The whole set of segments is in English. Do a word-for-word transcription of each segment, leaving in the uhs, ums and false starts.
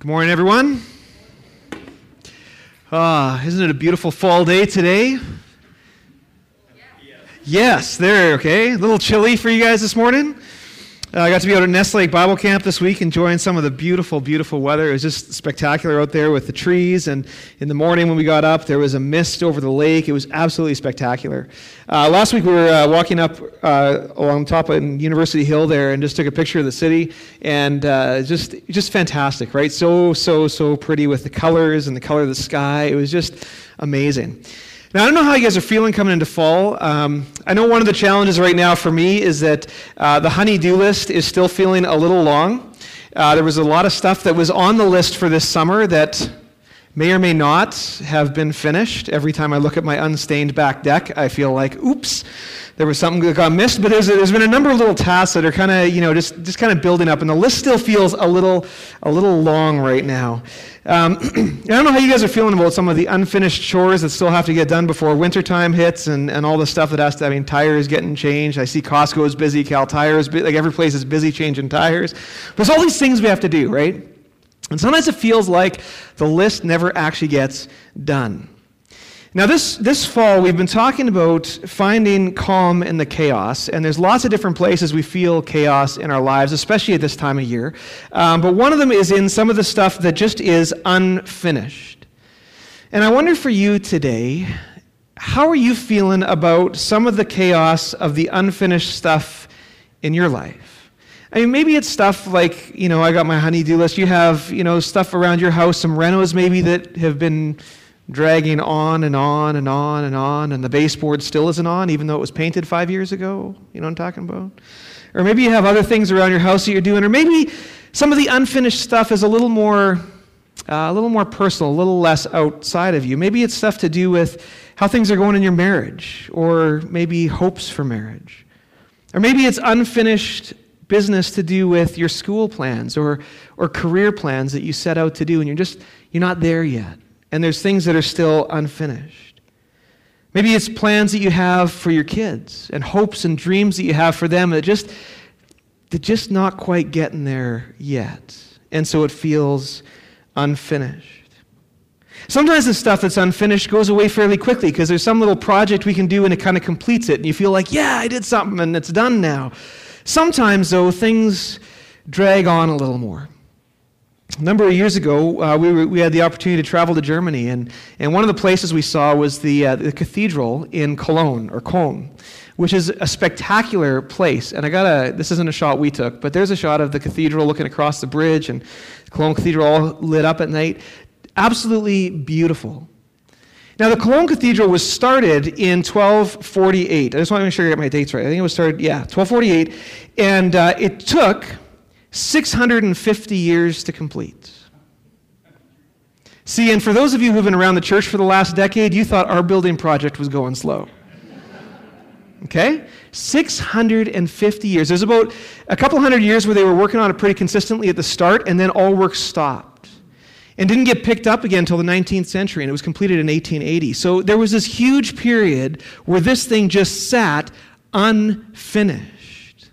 Good morning, everyone. Ah, isn't it a beautiful fall day today? Yes, yes there, okay. A little chilly for you guys this morning. Uh, I got to be out at Nest Lake Bible Camp this week, enjoying some of the beautiful, beautiful weather. It was just spectacular out there with the trees, and in the morning when we got up, there was a mist over the lake. It was absolutely spectacular. Uh, last week we were uh, walking up uh, along top of University Hill there and just took a picture of the city, and uh, just just fantastic, right? So, so, so pretty with the colors and the color of the sky. It was just amazing. Now, I don't know how you guys are feeling coming into fall. Um, I know one of the challenges right now for me is that uh, the honey-do list is still feeling a little long. Uh, there was a lot of stuff that was on the list for this summer that may or may not have been finished. Every time I look at my unstained back deck, I feel like, oops, there was something that got missed. But there's, there's been a number of little tasks that are kind of, you know, just, just kind of building up, and the list still feels a little, a little long right now. Um, I don't know how you guys are feeling about some of the unfinished chores that still have to get done before wintertime hits, and, and all the stuff that has to, I mean, tires getting changed. I see Costco is busy, Cal Tire is busy, like every place is busy changing tires. But there's all these things we have to do, right? And sometimes it feels like the list never actually gets done. Now this, this fall, we've been talking about finding calm in the chaos, and there's lots of different places we feel chaos in our lives, especially at this time of year. Um, but one of them is in some of the stuff that just is unfinished. And I wonder for you today, how are you feeling about some of the chaos of the unfinished stuff in your life? I mean, maybe it's stuff like, you know, I got my honey-do list. You have, you know, stuff around your house, some renos maybe that have been dragging on and on and on and on, and the baseboard still isn't on, even though it was painted five years ago. You know what I'm talking about? Or maybe you have other things around your house that you're doing, or maybe some of the unfinished stuff is a little more, uh, a little more personal, a little less outside of you. Maybe it's stuff to do with how things are going in your marriage, or maybe hopes for marriage. Or maybe it's unfinished business to do with your school plans or or career plans that you set out to do, and you're just, you're not there yet. And there's things that are still unfinished. Maybe it's plans that you have for your kids and hopes and dreams that you have for them that just, they're just not quite getting there yet. And so it feels unfinished. Sometimes the stuff that's unfinished goes away fairly quickly because there's some little project we can do and it kind of completes it. And you feel like, yeah, I did something and it's done now. Sometimes, though, things drag on a little more. A number of years ago, uh, we, were, we had the opportunity to travel to Germany, and, and one of the places we saw was the, uh, the cathedral in Cologne, or Köln, which is a spectacular place. And I got a, this isn't a shot we took, but there's a shot of the cathedral looking across the bridge, and the Cologne Cathedral all lit up at night. Absolutely beautiful. Now, the Cologne Cathedral was started in twelve forty-eight. I just want to make sure I get my dates right. I think it was started, yeah, twelve forty-eight, and uh, it took six hundred fifty years to complete. See, and for those of you who've been around the church for the last decade, you thought our building project was going slow. Okay? six hundred fifty years. There's about a couple hundred years where they were working on it pretty consistently at the start, and then all work stopped. And didn't get picked up again until the nineteenth century, and it was completed in eighteen eighty. So there was this huge period where this thing just sat unfinished.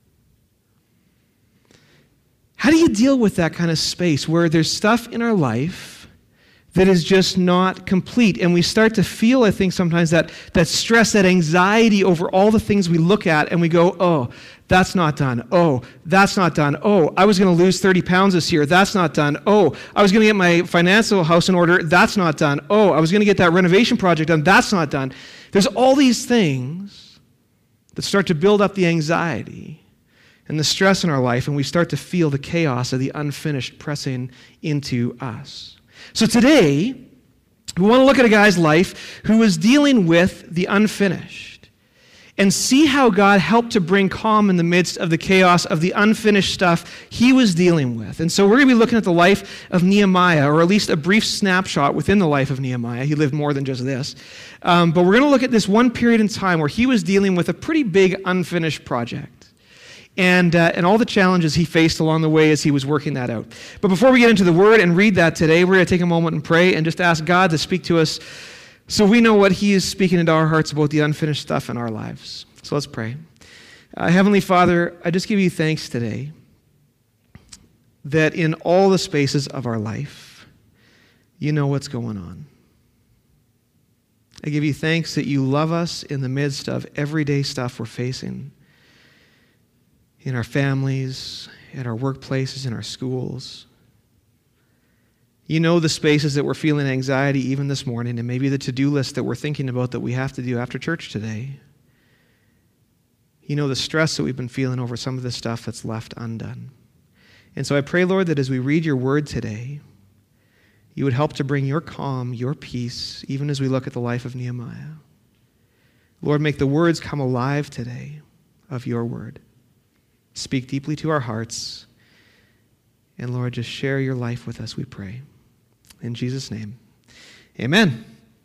How do you deal with that kind of space where there's stuff in our life that is just not complete? And we start to feel, I think, sometimes that, that stress, that anxiety over all the things we look at, and we go, oh, that's not done. Oh, that's not done. Oh, I was going to lose thirty pounds this year. That's not done. Oh, I was going to get my financial house in order. That's not done. Oh, I was going to get that renovation project done. That's not done. There's all these things that start to build up the anxiety and the stress in our life, and we start to feel the chaos of the unfinished pressing into us. So today, we want to look at a guy's life who was dealing with the unfinished and see how God helped to bring calm in the midst of the chaos of the unfinished stuff he was dealing with. And so we're going to be looking at the life of Nehemiah, or at least a brief snapshot within the life of Nehemiah. He lived more than just this. Um, but we're going to look at this one period in time where he was dealing with a pretty big unfinished project. And, uh, and all the challenges he faced along the way as he was working that out. But before we get into the Word and read that today, we're going to take a moment and pray and just ask God to speak to us so we know what he is speaking into our hearts about the unfinished stuff in our lives. So let's pray. Uh, Heavenly Father, I just give you thanks today that in all the spaces of our life, you know what's going on. I give you thanks that you love us in the midst of everyday stuff we're facing in our families, in our workplaces, in our schools. You know the spaces that we're feeling anxiety even this morning, and maybe the to-do list that we're thinking about that we have to do after church today. You know the stress that we've been feeling over some of the stuff that's left undone. And so I pray, Lord, that as we read your word today, you would help to bring your calm, your peace, even as we look at the life of Nehemiah. Lord, make the words come alive today of your word. Speak deeply to our hearts. And Lord, just share your life with us, we pray. In Jesus' name, amen.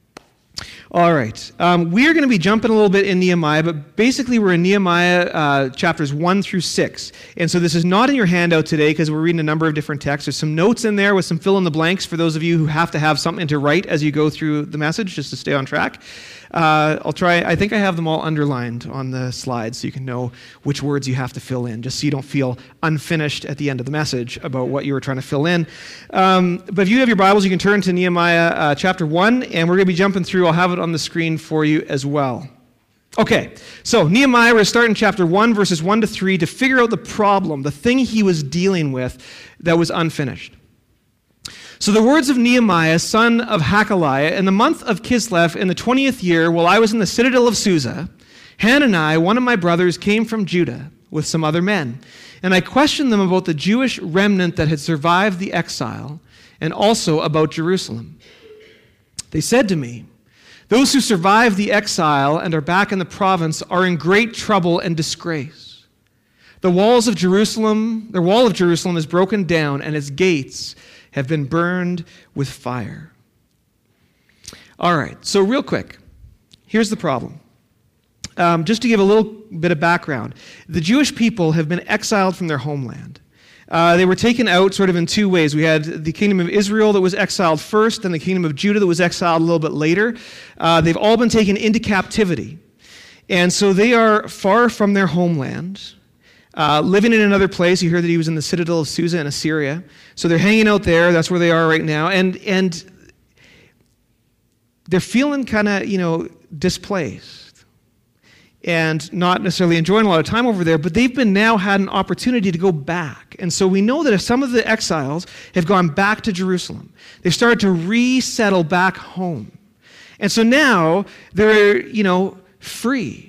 All right. Um, we are going to be jumping a little bit in Nehemiah, but basically we're in Nehemiah uh, chapters one through six. And so this is not in your handout today because we're reading a number of different texts. There's some notes in there with some fill in the blanks for those of you who have to have something to write as you go through the message just to stay on track. Uh, I'll try, I think I have them all underlined on the slides so you can know which words you have to fill in, just so you don't feel unfinished at the end of the message about what you were trying to fill in. Um, but if you have your Bibles, you can turn to Nehemiah uh, chapter one, and we're going to be jumping through. I'll have it on the screen for you as well. Okay, so Nehemiah, we're going to start in chapter one, verses one to three, to figure out the problem, the thing he was dealing with that was unfinished. So the words of Nehemiah, son of Hakaliah, in the month of Kislev, in the twentieth year, while I was in the citadel of Susa, Hanani, one of my brothers, came from Judah with some other men. And I questioned them about the Jewish remnant that had survived the exile, and also about Jerusalem. They said to me, "Those who survived the exile and are back in the province are in great trouble and disgrace. The walls of Jerusalem, the wall of Jerusalem is broken down, and its gates have been burned with fire." All right, so real quick, here's the problem. Um, just to give a little bit of background, the Jewish people have been exiled from their homeland. Uh, they were taken out sort of in two ways. We had the kingdom of Israel that was exiled first, and the kingdom of Judah that was exiled a little bit later. Uh, they've all been taken into captivity. And so they are far from their homeland. Uh, living in another place. You hear that he was in the citadel of Susa in Assyria. So they're hanging out there. That's where they are right now. And and they're feeling kind of, you know, displaced and not necessarily enjoying a lot of time over there, but they've been now had an opportunity to go back. And so we know that if some of the exiles have gone back to Jerusalem, they've started to resettle back home. And so now they're, you know, free.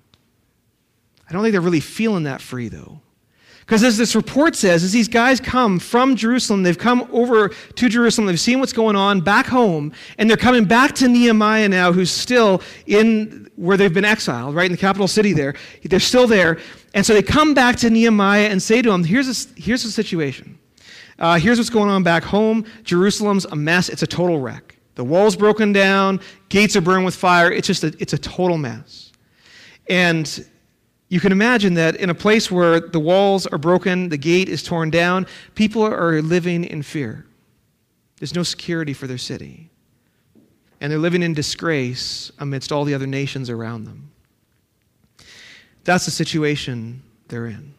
I don't think they're really feeling that free, though. Because as this report says, as these guys come from Jerusalem, they've come over to Jerusalem, they've seen what's going on back home, and they're coming back to Nehemiah now, who's still in where they've been exiled, right, in the capital city there. They're still there. And so they come back to Nehemiah and say to him, here's, a, here's the situation. Uh, here's what's going on back home. Jerusalem's a mess. It's a total wreck. The wall's broken down. Gates are burned with fire. It's just a, it's a total mess. And you can imagine that in a place where the walls are broken, the gate is torn down, people are living in fear. There's no security for their city. And they're living in disgrace amidst all the other nations around them. That's the situation they're in.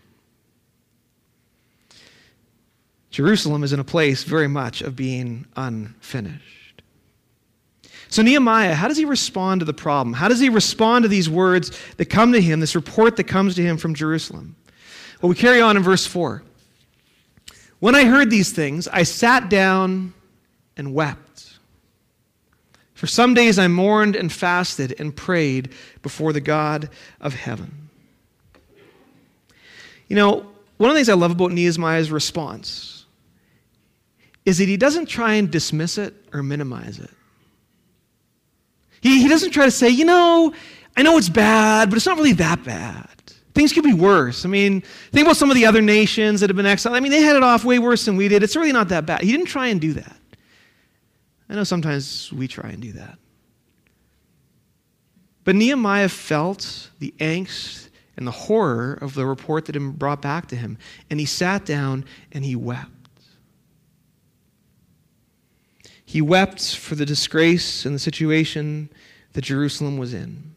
Jerusalem is in a place very much of being unfinished. So Nehemiah, how does he respond to the problem? How does he respond to these words that come to him, this report that comes to him from Jerusalem? Well, we carry on in verse four. "When I heard these things, I sat down and wept. For some days I mourned and fasted and prayed before the God of heaven." You know, one of the things I love about Nehemiah's response is that he doesn't try and dismiss it or minimize it. He, he doesn't try to say, you know, I know it's bad, but it's not really that bad. Things could be worse. I mean, think about some of the other nations that have been exiled. I mean, they had it off way worse than we did. It's really not that bad. He didn't try and do that. I know sometimes we try and do that. But Nehemiah felt the angst and the horror of the report that had been brought back to him, and he sat down and he wept. He wept for the disgrace and the situation that Jerusalem was in.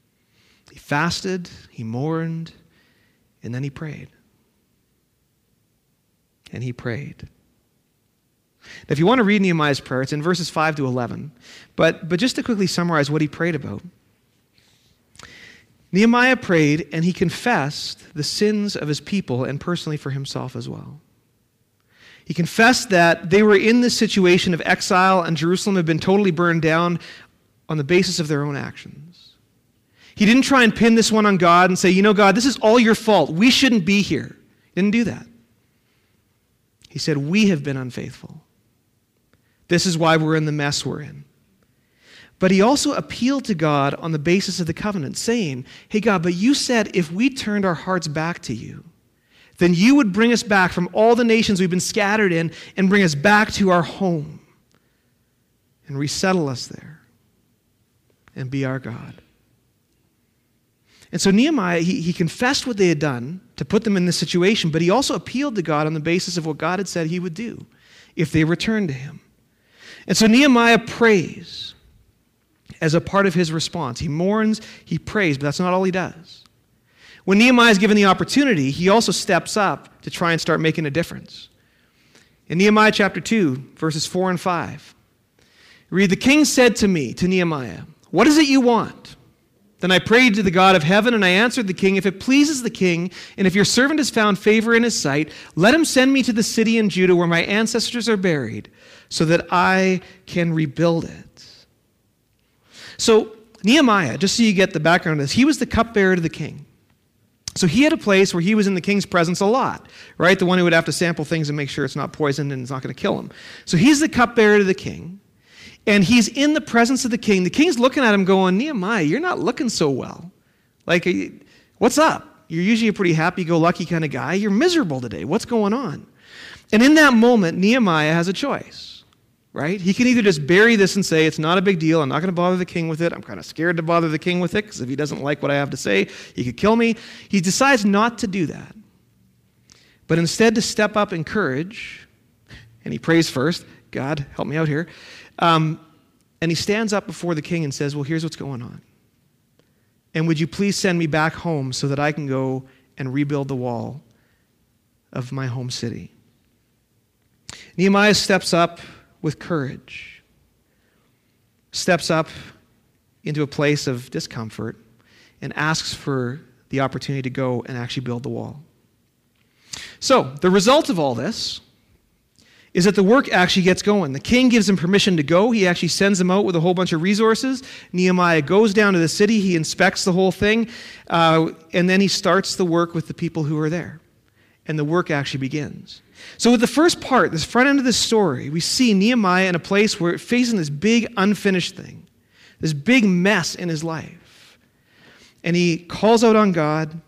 He fasted, he mourned, and then he prayed. and he prayed. Now, if you want to read Nehemiah's prayer, it's in verses five to eleven. But, but just to quickly summarize what he prayed about. Nehemiah prayed, and he confessed the sins of his people and personally for himself as well. He confessed that they were in this situation of exile and Jerusalem had been totally burned down on the basis of their own actions. He didn't try and pin this one on God and say, you know, God, this is all your fault. We shouldn't be here. He didn't do that. He said, we have been unfaithful. This is why we're in the mess we're in. But he also appealed to God on the basis of the covenant, saying, hey, God, but you said if we turned our hearts back to you, then you would bring us back from all the nations we've been scattered in and bring us back to our home and resettle us there and be our God. And so Nehemiah, he, he confessed what they had done to put them in this situation, but he also appealed to God on the basis of what God had said he would do if they returned to him. And so Nehemiah prays as a part of his response. He mourns, he prays, but that's not all he does. When Nehemiah is given the opportunity, he also steps up to try and start making a difference. In Nehemiah chapter two, verses four and five, read, the king said to me, to Nehemiah, what is it you want? Then I prayed to the God of heaven, and I answered the king, if it pleases the king, and if your servant has found favor in his sight, let him send me to the city in Judah where my ancestors are buried, so that I can rebuild it. So Nehemiah, just so you get the background of this, he was the cupbearer to the king. So he had a place where he was in the king's presence a lot, right? The one who would have to sample things and make sure it's not poisoned and it's not going to kill him. So he's the cupbearer to the king, and he's in the presence of the king. The king's looking at him going, Nehemiah, you're not looking so well. Like, what's up? You're usually a pretty happy-go-lucky kind of guy. You're miserable today. What's going on? And in that moment, Nehemiah has a choice, right? He can either just bury this and say, it's not a big deal. I'm not going to bother the king with it. I'm kind of scared to bother the king with it because if he doesn't like what I have to say, he could kill me. He decides not to do that, but instead to step up in courage, and he prays first, God, help me out here. Um, and he stands up before the king and says, well, here's what's going on. And would you please send me back home so that I can go and rebuild the wall of my home city? Nehemiah steps up with courage, steps up into a place of discomfort and asks for the opportunity to go and actually build the wall. So the result of all this is that the work actually gets going. The king gives him permission to go. He actually sends him out with a whole bunch of resources. Nehemiah goes down to the city. He inspects the whole thing. Uh, and then he starts the work with the people who are there. And the work actually begins. So with the first part, this front end of the story, we see Nehemiah in a place where facing this big unfinished thing, this big mess in his life. And he calls out on God.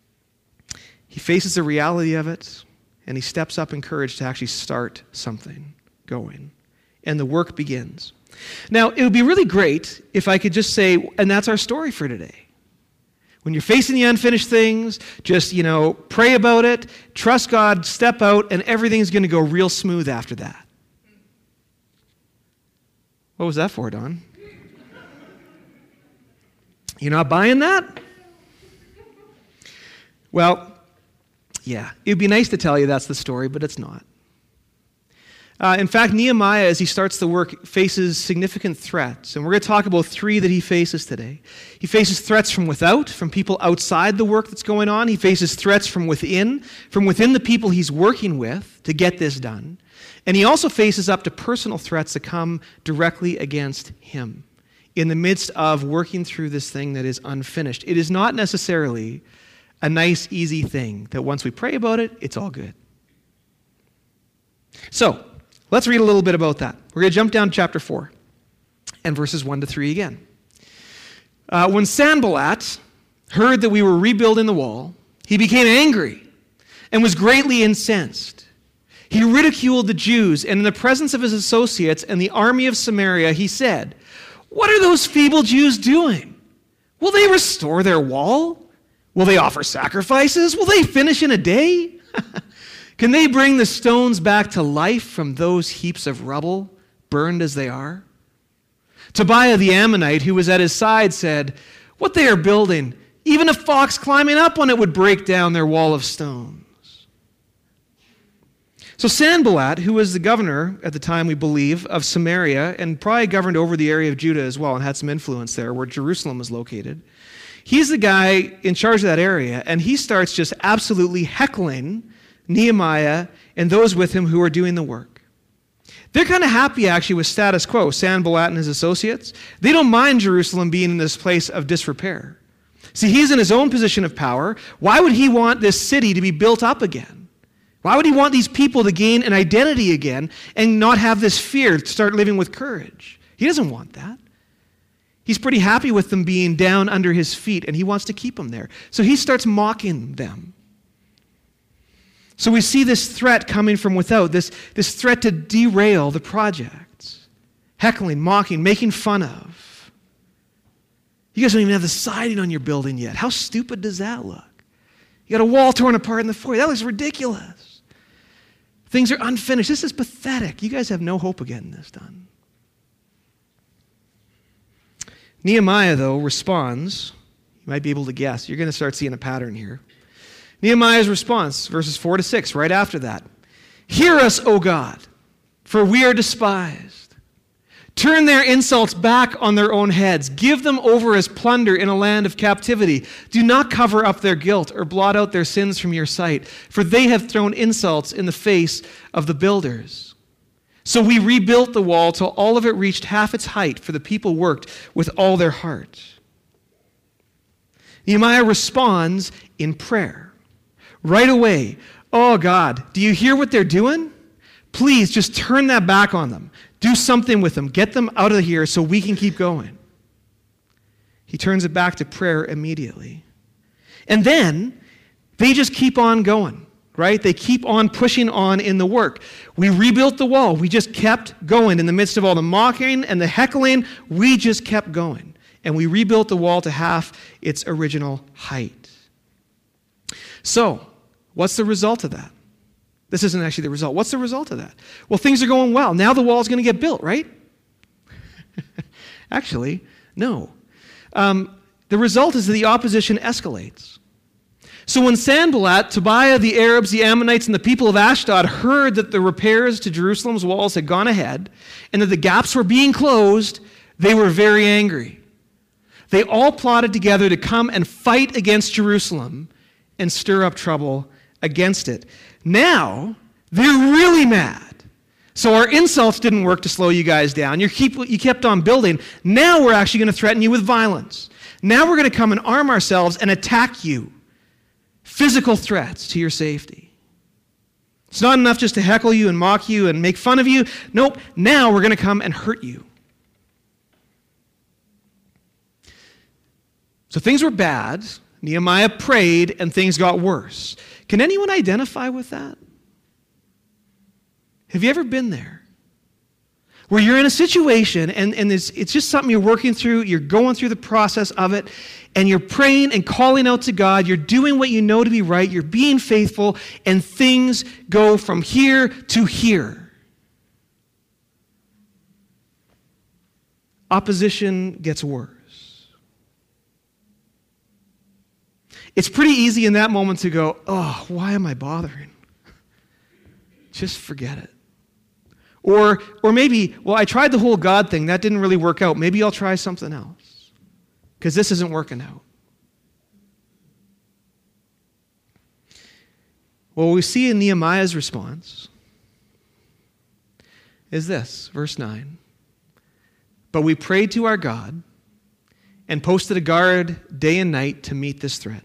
He faces the reality of it. And he steps up in courage to actually start something going. And the work begins. Now, it would be really great if I could just say, and that's our story for today. When you're facing the unfinished things, just, you know, pray about it, trust God, step out, and everything's going to go real smooth after that. What was that for, Don? You're not buying that? Well, yeah, it would be nice to tell you that's the story, but it's not. Uh, in fact, Nehemiah, as he starts the work, faces significant threats. And we're going to talk about three that he faces today. He faces threats from without, from people outside the work that's going on. He faces threats from within, from within the people he's working with to get this done. And he also faces up to personal threats that come directly against him in the midst of working through this thing that is unfinished. It is not necessarily a nice, easy thing that once we pray about it, it's all good. So, let's read a little bit about that. We're going to jump down to chapter four and verses one to three again. Uh, when Sanballat heard that we were rebuilding the wall, he became angry and was greatly incensed. He ridiculed the Jews, and in the presence of his associates and the army of Samaria, he said, "What are those feeble Jews doing? Will they restore their wall? Will they offer sacrifices? Will they finish in a day? Can they bring the stones back to life from those heaps of rubble, burned as they are?" Tobiah the Ammonite, who was at his side, said, "What they are building, even a fox climbing up on it would break down their wall of stones." So Sanballat, who was the governor at the time, we believe, of Samaria, and probably governed over the area of Judah as well and had some influence there where Jerusalem was located, he's the guy in charge of that area, and he starts just absolutely heckling Nehemiah and those with him who are doing the work. They're kind of happy, actually, with status quo, Sanballat and his associates. They don't mind Jerusalem being in this place of disrepair. See, he's in his own position of power. Why would he want this city to be built up again? Why would he want these people to gain an identity again and not have this fear, to start living with courage? He doesn't want that. He's pretty happy with them being down under his feet, and he wants to keep them there. So he starts mocking them. So we see this threat coming from without, this, this threat to derail the project. Heckling, mocking, making fun of. You guys don't even have the siding on your building yet. How stupid does that look? You got a wall torn apart in the foyer. That looks ridiculous. Things are unfinished. This is pathetic. You guys have no hope of getting this done. Nehemiah, though, responds. You might be able to guess. You're going to start seeing a pattern here. Nehemiah's response, verses four to six, right after that. Hear us, O God, for we are despised. Turn their insults back on their own heads. Give them over as plunder in a land of captivity. Do not cover up their guilt or blot out their sins from your sight, for they have thrown insults in the face of the builders. So we rebuilt the wall till all of it reached half its height, for the people worked with all their heart. Nehemiah responds in prayer. Right away, oh God, do you hear what they're doing? Please just turn that back on them. Do something with them. Get them out of here so we can keep going. He turns it back to prayer immediately. And then they just keep on going, right? They keep on pushing on in the work. We rebuilt the wall. We just kept going. In the midst of all the mocking and the heckling, we just kept going. And we rebuilt the wall to half its original height. So, what's the result of that? This isn't actually the result. What's the result of that? Well, things are going well. Now the wall's going to get built, right? Actually, no. Um, the result is that the opposition escalates. So when Sanballat, Tobiah, the Arabs, the Ammonites, and the people of Ashdod heard that the repairs to Jerusalem's walls had gone ahead and that the gaps were being closed, they were very angry. They all plotted together to come and fight against Jerusalem and stir up trouble against it. Now, they're really mad. So our insults didn't work to slow you guys down. You, keep, you kept on building. Now we're actually going to threaten you with violence. Now we're going to come and arm ourselves and attack you. Physical threats to your safety. It's not enough just to heckle you and mock you and make fun of you. Nope, now we're going to come and hurt you. So things were bad. Nehemiah prayed and things got worse. Can anyone identify with that? Have you ever been there? Where you're in a situation and, and it's, it's just something you're working through, you're going through the process of it, and you're praying and calling out to God, you're doing what you know to be right, you're being faithful, and things go from here to here. Opposition gets worse. It's pretty easy in that moment to go, oh, why am I bothering? Just forget it. Or, or maybe, well, I tried the whole God thing. That didn't really work out. Maybe I'll try something else because this isn't working out. What we see in Nehemiah's response is this, verse nine. But we prayed to our God and posted a guard day and night to meet this threat.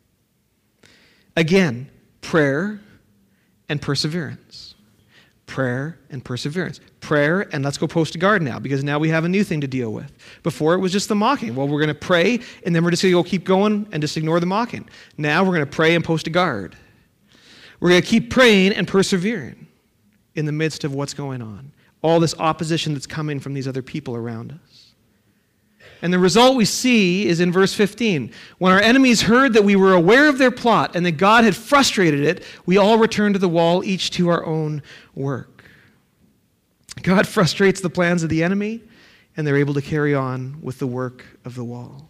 Again, prayer and perseverance. Prayer and perseverance. Prayer, and let's go post a guard now, because now we have a new thing to deal with. Before it was just the mocking. Well, we're going to pray, and then we're just going to go keep going and just ignore the mocking. Now we're going to pray and post a guard. We're going to keep praying and persevering in the midst of what's going on. All this opposition that's coming from these other people around us. And the result we see is in verse fifteen. When our enemies heard that we were aware of their plot and that God had frustrated it, we all returned to the wall, each to our own work. God frustrates the plans of the enemy, and they're able to carry on with the work of the wall.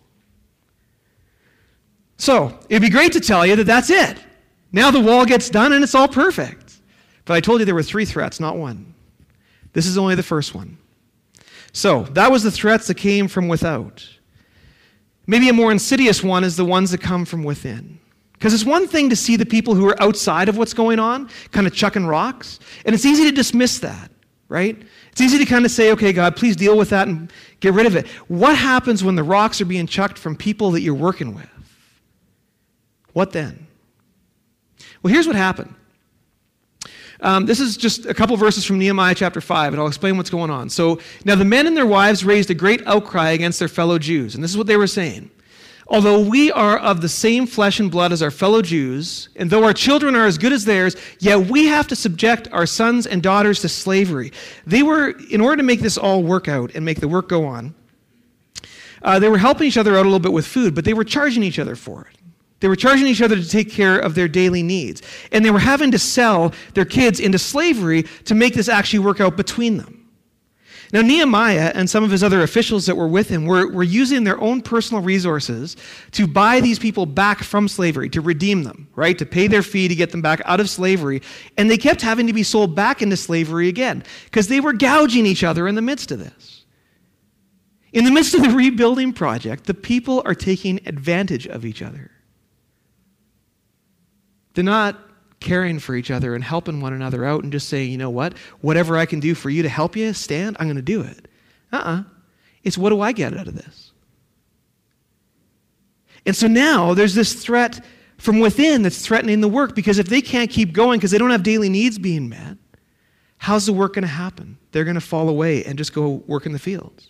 So, it'd be great to tell you that that's it. Now the wall gets done and it's all perfect. But I told you there were three threats, not one. This is only the first one. So that was the threats that came from without. Maybe a more insidious one is the ones that come from within. Because it's one thing to see the people who are outside of what's going on, kind of chucking rocks, and it's easy to dismiss that, right? It's easy to kind of say, okay, God, please deal with that and get rid of it. What happens when the rocks are being chucked from people that you're working with? What then? Well, here's what happened. Um, this is just a couple verses from Nehemiah chapter five, and I'll explain what's going on. So, now the men and their wives raised a great outcry against their fellow Jews, and this is what they were saying. Although we are of the same flesh and blood as our fellow Jews, and though our children are as good as theirs, yet we have to subject our sons and daughters to slavery. They were, in order to make this all work out and make the work go on, uh, they were helping each other out a little bit with food, but they were charging each other for it. They were charging each other to take care of their daily needs. And they were having to sell their kids into slavery to make this actually work out between them. Now, Nehemiah and some of his other officials that were with him were, were using their own personal resources to buy these people back from slavery, to redeem them, right? To pay their fee to get them back out of slavery. And they kept having to be sold back into slavery again because they were gouging each other in the midst of this. In the midst of the rebuilding project, the people are taking advantage of each other. They're not caring for each other and helping one another out and just saying, you know what, whatever I can do for you to help you stand, I'm going to do it. Uh-uh. It's what do I get out of this? And so now there's this threat from within that's threatening the work, because if they can't keep going because they don't have daily needs being met, how's the work going to happen? They're going to fall away and just go work in the fields.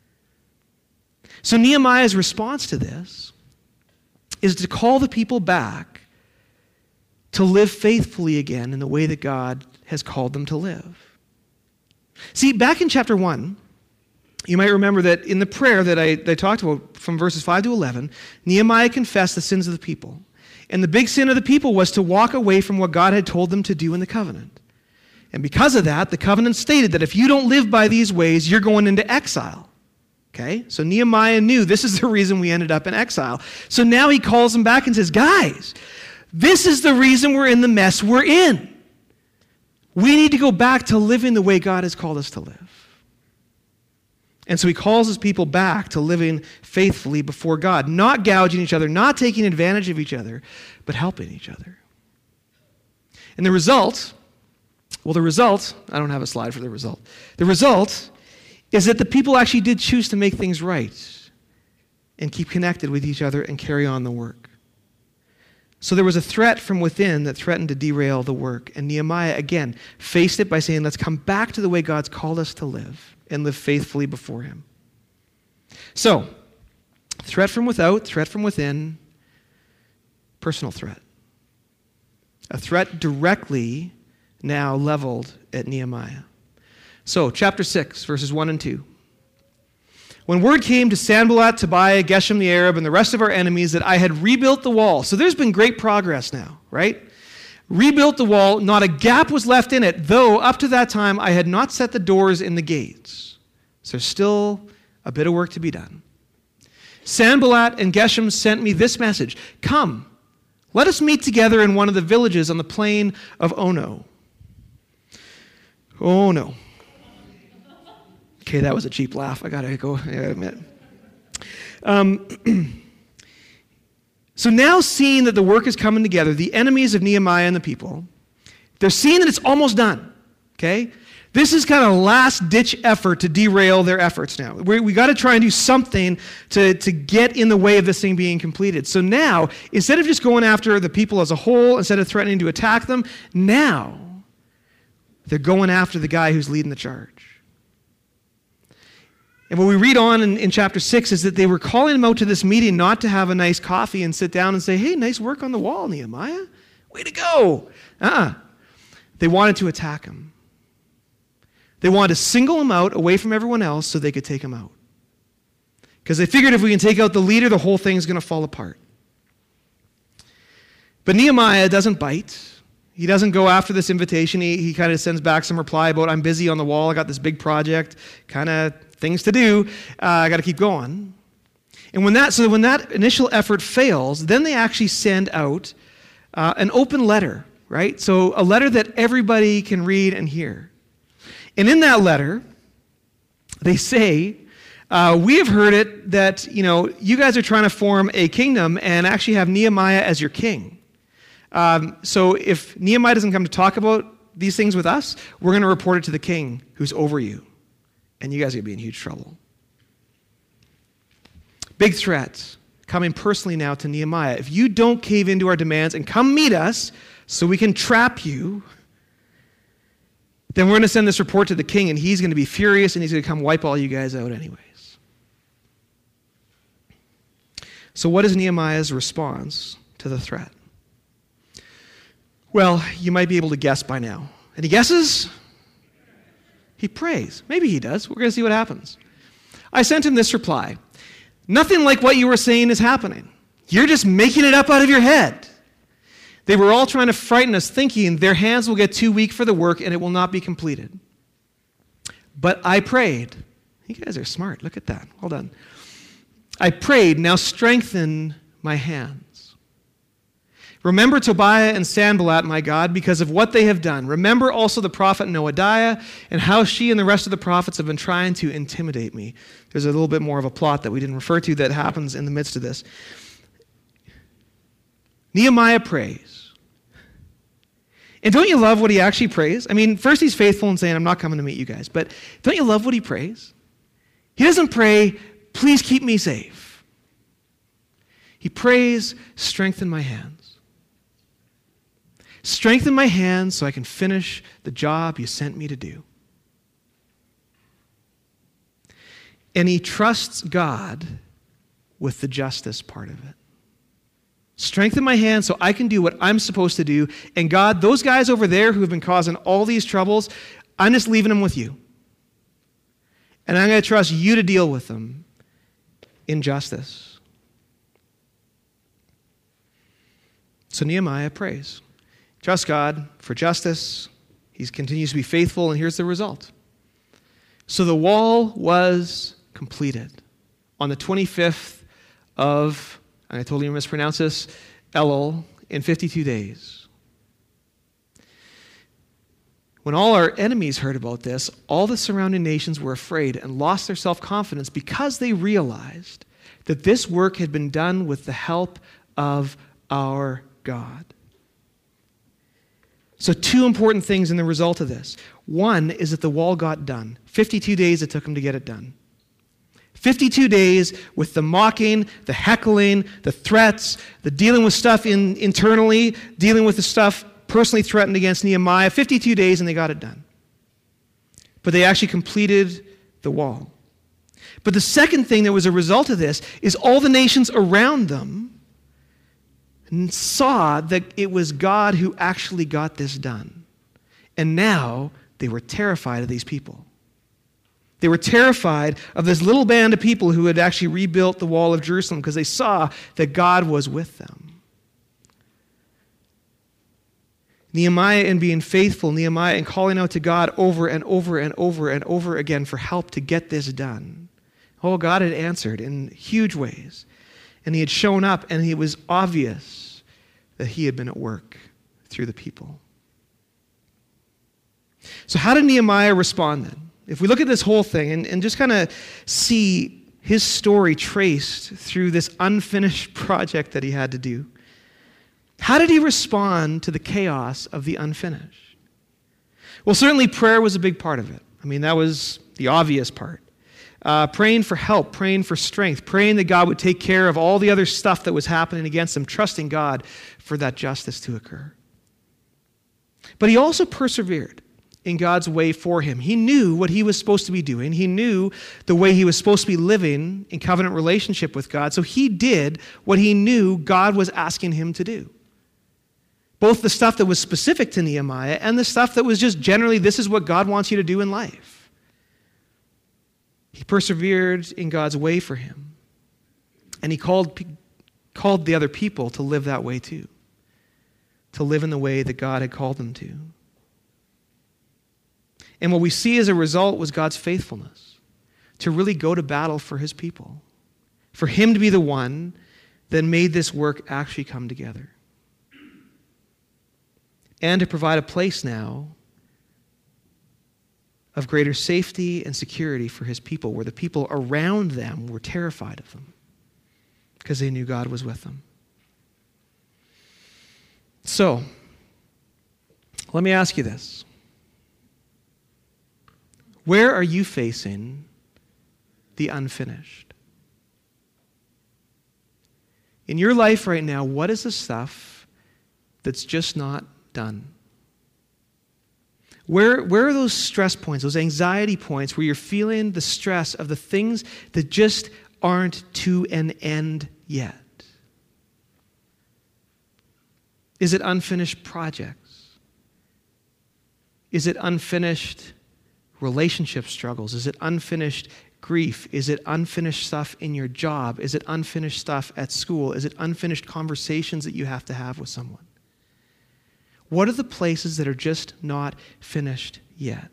So Nehemiah's response to this is to call the people back to live faithfully again in the way that God has called them to live. See, back in chapter one, you might remember that in the prayer that I, that I talked about from verses five to eleven, Nehemiah confessed the sins of the people. And the big sin of the people was to walk away from what God had told them to do in the covenant. And because of that, the covenant stated that if you don't live by these ways, you're going into exile. Okay? So Nehemiah knew this is the reason we ended up in exile. So now he calls them back and says, guys, this is the reason we're in the mess we're in. We need to go back to living the way God has called us to live. And so he calls his people back to living faithfully before God, not gouging each other, not taking advantage of each other, but helping each other. And the result, well, the result, I don't have a slide for the result. The result is that the people actually did choose to make things right and keep connected with each other and carry on the work. So there was a threat from within that threatened to derail the work. And Nehemiah, again, faced it by saying, let's come back to the way God's called us to live and live faithfully before him. So, threat from without, threat from within, personal threat. A threat directly now leveled at Nehemiah. So, chapter six, verses one and two. When word came to Sanballat, Tobiah, Geshem the Arab, and the rest of our enemies that I had rebuilt the wall. So there's been great progress now, right? Rebuilt the wall, not a gap was left in it, though up to that time I had not set the doors in the gates. So there's still a bit of work to be done. Sanballat and Geshem sent me this message: come, let us meet together in one of the villages on the plain of Ono. Oh no. Okay, that was a cheap laugh. I gotta go, I gotta admit. Um, so now seeing that the work is coming together, the enemies of Nehemiah and the people, they're seeing that it's almost done, okay? This is kind of a last-ditch effort to derail their efforts now. We, we got to try and do something to, to get in the way of this thing being completed. So now, instead of just going after the people as a whole, instead of threatening to attack them, now they're going after the guy who's leading the charge. And what we read on in, in chapter six is that they were calling him out to this meeting not to have a nice coffee and sit down and say, hey, nice work on the wall, Nehemiah. Way to go. Uh-uh. They wanted to attack him. They wanted to single him out away from everyone else so they could take him out. Because they figured if we can take out the leader, the whole thing's going to fall apart. But Nehemiah doesn't bite. He doesn't go after this invitation. He, he kind of sends back some reply about, I'm busy on the wall. I got this big project, kind of things to do. Uh, I got to keep going. And when that, so when that initial effort fails, then they actually send out uh, an open letter right? So a letter that everybody can read and hear. And in that letter, they say, uh, we have heard it that, you know, you guys are trying to form a kingdom and actually have Nehemiah as your king. Um, so if Nehemiah doesn't come to talk about these things with us, we're going to report it to the king who's over you. And you guys are going to be in huge trouble. Big threats coming personally now to Nehemiah. If you don't cave into our demands and come meet us so we can trap you, then we're going to send this report to the king, and he's going to be furious, and he's going to come wipe all you guys out anyways. So what is Nehemiah's response to the threat? Well, you might be able to guess by now. Any guesses? He prays. Maybe he does. We're going to see what happens. I sent him this reply. Nothing like what you were saying is happening. You're just making it up out of your head. They were all trying to frighten us, thinking their hands will get too weak for the work and it will not be completed. But I prayed. You guys are smart. Look at that. Hold on. I prayed, now strengthen my hands. Remember Tobiah and Sanballat, my God, because of what they have done. Remember also the prophet Noadiah and how she and the rest of the prophets have been trying to intimidate me. There's a little bit more of a plot that we didn't refer to that happens in the midst of this. Nehemiah prays. And don't you love what he actually prays? I mean, first he's faithful in saying, I'm not coming to meet you guys. But don't you love what he prays? He doesn't pray, please keep me safe. He prays, strengthen my hands. Strengthen my hands so I can finish the job you sent me to do. And he trusts God with the justice part of it. Strengthen my hands so I can do what I'm supposed to do. And God, those guys over there who have been causing all these troubles, I'm just leaving them with you. And I'm going to trust you to deal with them in justice. So Nehemiah prays. Trust God for justice. He continues to be faithful, and here's the result. So the wall was completed on the twenty-fifth of, and I totally mispronounce this, Elul, in fifty-two days. When all our enemies heard about this, all the surrounding nations were afraid and lost their self-confidence because they realized that this work had been done with the help of our God. So two important things in the result of this. One is that the wall got done. fifty-two days it took them to get it done. fifty-two days with the mocking, the heckling, the threats, the dealing with stuff in, internally, dealing with the stuff personally threatened against Nehemiah. fifty-two days and they got it done. But they actually completed the wall. But the second thing that was a result of this is all the nations around them and saw that it was God who actually got this done. And now they were terrified of these people. They were terrified of this little band of people who had actually rebuilt the wall of Jerusalem because they saw that God was with them. Nehemiah, in being faithful, Nehemiah in calling out to God over and over and over and over again for help to get this done. Oh, God had answered in huge ways. And he had shown up, and it was obvious that he had been at work through the people. So how did Nehemiah respond then? If we look at this whole thing and, and just kind of see his story traced through this unfinished project that he had to do, how did he respond to the chaos of the unfinished? Well, certainly prayer was a big part of it. I mean, that was the obvious part. Uh, praying for help, praying for strength, praying that God would take care of all the other stuff that was happening against him, trusting God for that justice to occur. But he also persevered in God's way for him. He knew what he was supposed to be doing. He knew the way he was supposed to be living in covenant relationship with God. So he did what he knew God was asking him to do. Both the stuff that was specific to Nehemiah and the stuff that was just generally, this is what God wants you to do in life. He persevered in God's way for him. And he called, called the other people to live that way too. To live in the way that God had called them to. And what we see as a result was God's faithfulness. To really go to battle for his people. For him to be the one that made this work actually come together. and to provide a place now of greater safety and security for his people, where the people around them were terrified of them because they knew God was with them. So, let me ask you this. Where are you facing the unfinished? In your life right now, what is the stuff that's just not done? Where, where are those stress points, those anxiety points where you're feeling the stress of the things that just aren't to an end yet? Is it unfinished projects? Is it unfinished relationship struggles? Is it unfinished grief? Is it unfinished stuff in your job? Is it unfinished stuff at school? Is it unfinished conversations that you have to have with someone? What are the places that are just not finished yet?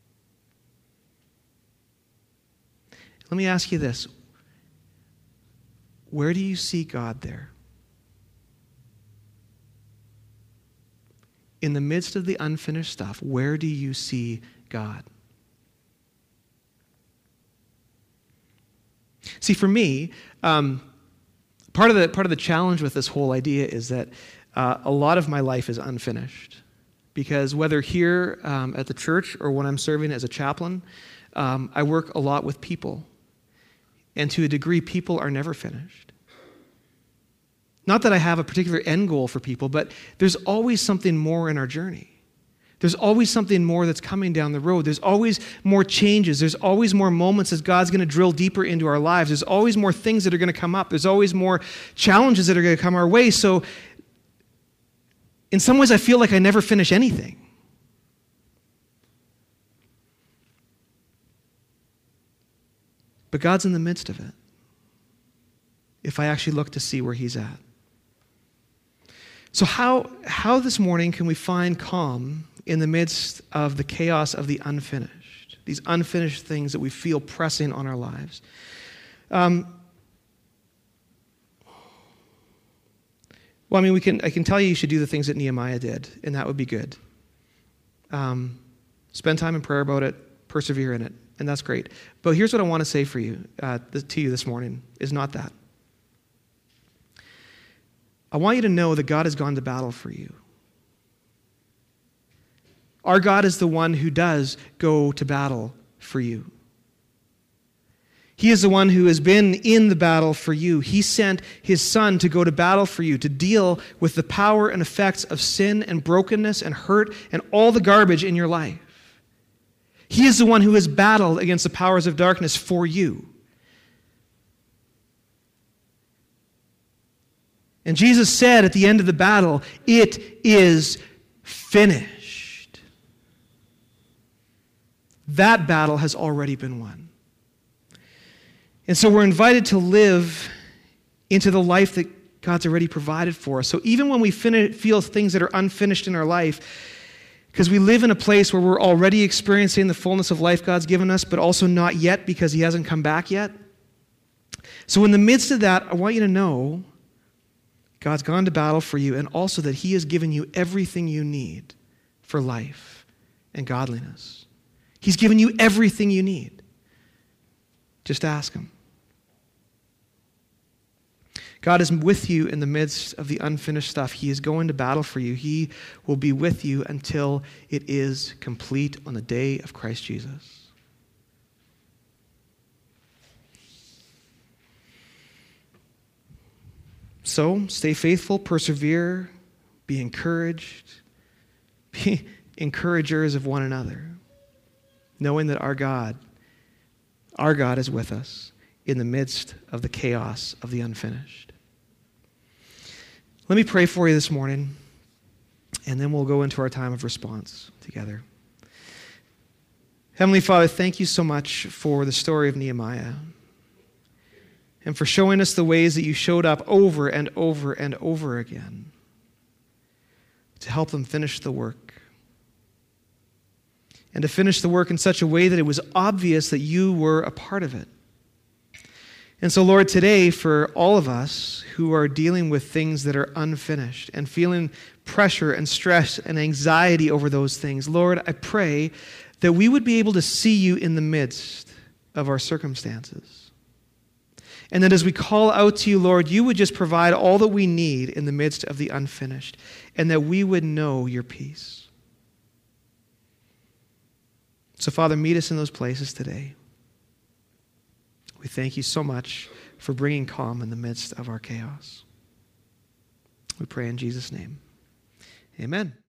Let me ask you this. Where do you see God there? In the midst of the unfinished stuff, where do you see God? See, for me, um, part of the part of the challenge with this whole idea is that uh, a lot of my life is unfinished, because whether here um, at the church or when I'm serving as a chaplain, um, I work a lot with people, and to a degree, people are never finished. Not that I have a particular end goal for people, but there's always something more in our journey. There's always something more that's coming down the road. There's always more changes. There's always more moments as God's going to drill deeper into our lives. There's always more things that are going to come up. There's always more challenges that are going to come our way. So in some ways, I feel like I never finish anything. But God's in the midst of it, if I actually look to see where he's at. So how, how this morning can we find calm in the midst of the chaos of the unfinished, these unfinished things that we feel pressing on our lives? Um, well, I mean, we can. I can tell you you should do the things that Nehemiah did, and that would be good. Um, spend time in prayer about it, persevere in it, and that's great. But here's what I want to say for you, uh, to you this morning, is not that. I want you to know that God has gone to battle for you. Our God is the one who does go to battle for you. He is the one who has been in the battle for you. He sent his Son to go to battle for you, to deal with the power and effects of sin and brokenness and hurt and all the garbage in your life. He is the one who has battled against the powers of darkness for you. And Jesus said at the end of the battle, "It is finished." That battle has already been won. And so we're invited to live into the life that God's already provided for us. So even when we fin- feel things that are unfinished in our life, because we live in a place where we're already experiencing the fullness of life God's given us, but also not yet because he hasn't come back yet. So in the midst of that, I want you to know God's gone to battle for you, and also that he has given you everything you need for life and godliness. He's given you everything you need. Just ask him. God is with you in the midst of the unfinished stuff. He is going to battle for you. He will be with you until it is complete on the day of Christ Jesus. So, stay faithful, persevere, be encouraged, be encouragers of one another, knowing that our God, our God is with us in the midst of the chaos of the unfinished. Let me pray for you this morning, and then we'll go into our time of response together. Heavenly Father, thank you so much for the story of Nehemiah, and for showing us the ways that you showed up over and over and over again to help them finish the work. And to finish the work in such a way that it was obvious that you were a part of it. And so, Lord, today for all of us who are dealing with things that are unfinished and feeling pressure and stress and anxiety over those things, Lord, I pray that we would be able to see you in the midst of our circumstances. And that as we call out to you, Lord, you would just provide all that we need in the midst of the unfinished, and that we would know your peace. So, Father, meet us in those places today. We thank you so much for bringing calm in the midst of our chaos. We pray in Jesus' name. Amen.